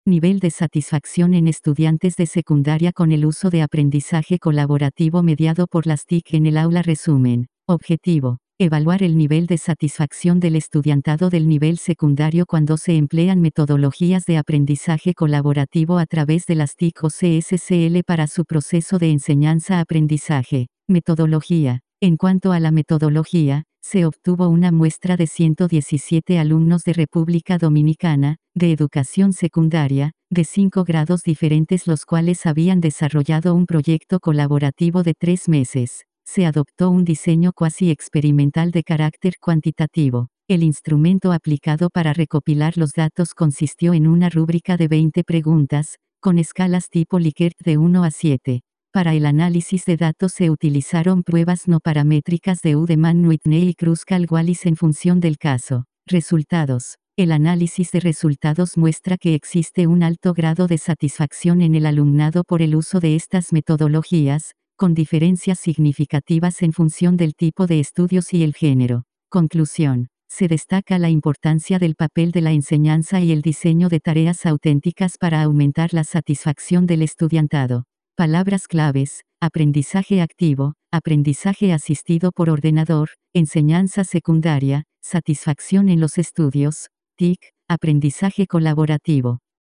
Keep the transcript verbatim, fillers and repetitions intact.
Nivel de satisfacción en estudiantes de secundaria con el uso de aprendizaje colaborativo mediado por las T I C en el aula. Resumen. Objetivo. Evaluar el nivel de satisfacción del estudiantado del nivel secundario cuando se emplean metodologías de aprendizaje colaborativo a través de las T I C o C S C L para su proceso de enseñanza-aprendizaje. Metodología. En cuanto a la metodología, se obtuvo una muestra de ciento diecisiete alumnos de República Dominicana, de educación secundaria, de cinco grados diferentes, los cuales habían desarrollado un proyecto colaborativo de tres meses. Se adoptó un diseño cuasi experimental de carácter cuantitativo. El instrumento aplicado para recopilar los datos consistió en una rúbrica de veinte preguntas, con escalas tipo Likert de uno a siete. Para el análisis de datos se utilizaron pruebas no paramétricas de Udeman, Whitney y Kruskal-Wallis en función del caso. Resultados. El análisis de resultados muestra que existe un alto grado de satisfacción en el alumnado por el uso de estas metodologías, con diferencias significativas en función del tipo de estudios y el género. Conclusión. Se destaca la importancia del papel de la enseñanza y el diseño de tareas auténticas para aumentar la satisfacción del estudiantado. Palabras claves: aprendizaje activo, aprendizaje asistido por ordenador, enseñanza secundaria, satisfacción en los estudios, T I C, aprendizaje colaborativo.